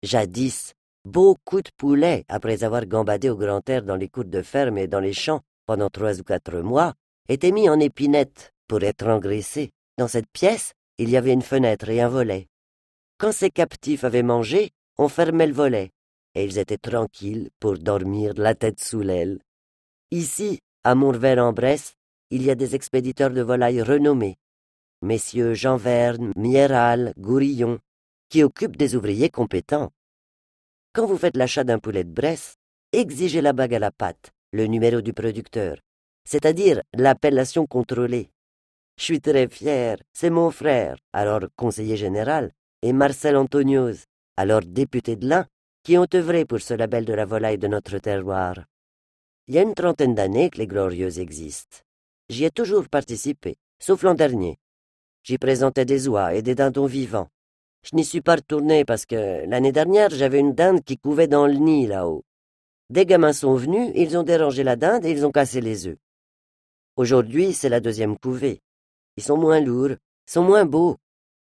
Jadis, beaucoup de poulets, après avoir gambadé au grand air dans les cours de ferme et dans les champs pendant 3 ou 4 mois, étaient mis en épinette pour être engraissés. Dans cette pièce, il y avait une fenêtre et un volet. Quand ces captifs avaient mangé, on fermait le volet, et ils étaient tranquilles pour dormir la tête sous l'aile. Ici, à Mourvel-en-Bresse, il y a des expéditeurs de volailles renommés, messieurs Jean Verne, Miéral, Gourillon, qui occupent des ouvriers compétents. Quand vous faites l'achat d'un poulet de Bresse, exigez la bague à la patte, le numéro du producteur, c'est-à-dire l'appellation contrôlée. Je suis très fier, c'est mon frère, alors conseiller général, et Marcel Antonioz, alors député de l'Ain, qui ont œuvré pour ce label de la volaille de notre terroir. Il y a une 30aine d'années que les Glorieuses existent. J'y ai toujours participé, sauf l'an dernier. J'y présentais des oies et des dindons vivants. Je n'y suis pas retourné parce que l'année dernière, j'avais une dinde qui couvait dans le nid là-haut. Des gamins sont venus, ils ont dérangé la dinde et ils ont cassé les œufs. Aujourd'hui, c'est la 2e couvée. Ils sont moins lourds, sont moins beaux.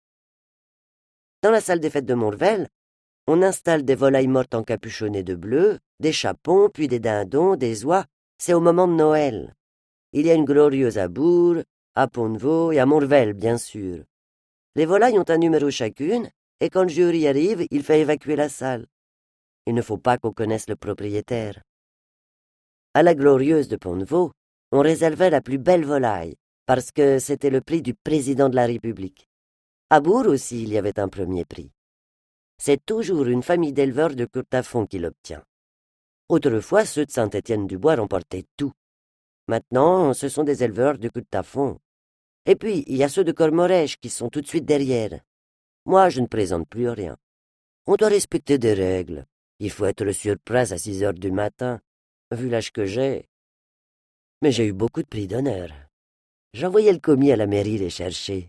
Dans la salle des fêtes de Mourvel, on installe des volailles mortes encapuchonnées de bleu, des chapons, puis des dindons, des oies. C'est au moment de Noël. Il y a une glorieuse à Bourg, à Pont-de-Vaux et à Mourvel, bien sûr. Les volailles ont un numéro chacune, et quand le jury arrive, il fait évacuer la salle. Il ne faut pas qu'on connaisse le propriétaire. À la glorieuse de Pont-de-Vaux, on réservait la plus belle volaille, parce que c'était le prix du président de la République. À Bourg aussi, il y avait un premier prix. C'est toujours une famille d'éleveurs de Courtafond qui l'obtient. Autrefois, ceux de Saint-Étienne-du-Bois remportaient tout. Maintenant, ce sont des éleveurs de Courtafond. Et puis, il y a ceux de Cormorèche qui sont tout de suite derrière. Moi, je ne présente plus rien. On doit respecter des règles. Il faut être sur place à 6 heures du matin, vu l'âge que j'ai. Mais j'ai eu beaucoup de prix d'honneur. J'envoyais le commis à la mairie les chercher.